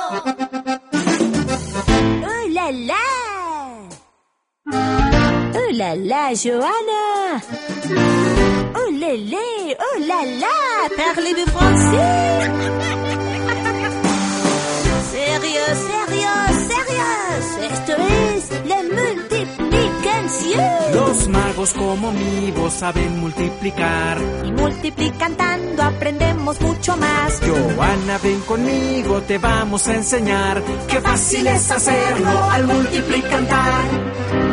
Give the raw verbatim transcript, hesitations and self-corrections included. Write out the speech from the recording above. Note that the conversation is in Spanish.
¡Oh, la, la! ¡Oh, la, la, Johanna! ¡Oh, lé, lé! ¡Oh, la, la! Parlez-vous français? ¡Sérieux, sérieux, sérieux! Esto es la multiplicación. Los magos como mi voz saben multiplicar. Y multiplicando aprendemos mucho más. Johanna, ven conmigo, te vamos a enseñar. Qué fácil es hacerlo al multiplicar.